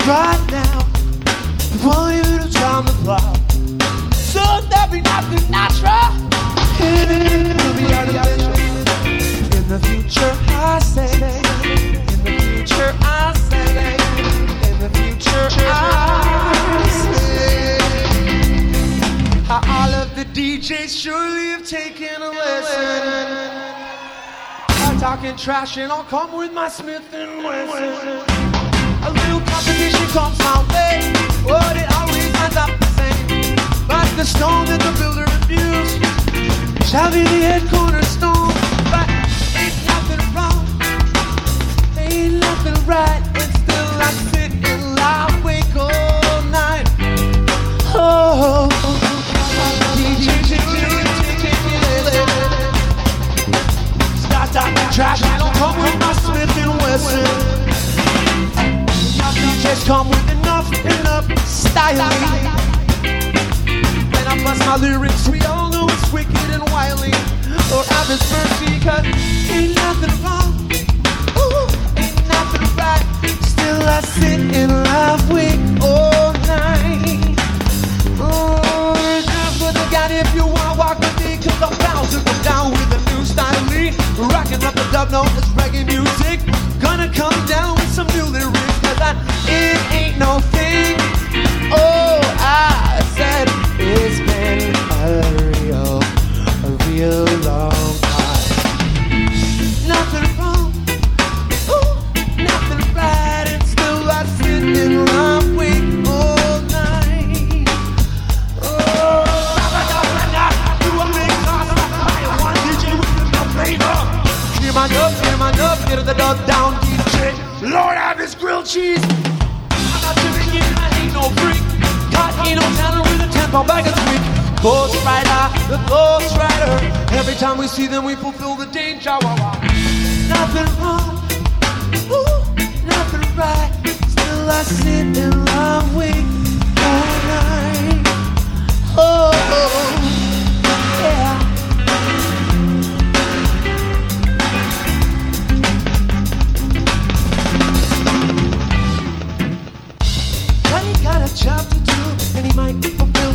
right now. Want you to drown the plow. So there'll be nothing natural. It'll be artificial. In the future, I say. In the future, I say. In the future, I say. How all of the DJs surely have taken a lesson. I'm talking trash and I'll come with my Smith & Wesson. A little competition comes my way, but it always ends up the same. But the stone that the builder refused shall be the head cornerstone. But ain't nothing wrong, ain't nothing right, and still I sit and lie awake all night. Oh, start talking trash, I don't come with my Smith & Wesson. DJs come with enough styling. When I bust my lyrics, we all know it's wicked and wily. Or have His mercy, 'cause ain't nothing wrong, ooh, ain't nothing right. Still I sit and laugh awake all night. Oh, reserved for the God if you wanna walk with me, 'cause I'm bound to come down with a new style. Rocking up the dub note, it's reggae music. Gonna come down with some new lyrics, 'cause it ain't no thing. Oh, I said it's been a real long time. Nothing wrong, ooh, nothing right, and still I sit and laugh awake all night. Oh, you a big cause I want DJ with no flavor. Hear my dub, get the dub down, DJ. Lord have His grilled cheese. I'm not drinking, I ain't no freak. God ain't no talent with a 10-pound bag of sweet. Ghost Rider, the Ghost Rider. Every time we see them, we fulfill the danger. Nothing wrong, ooh, nothing right. Still I sit and lie awake all night. Oh.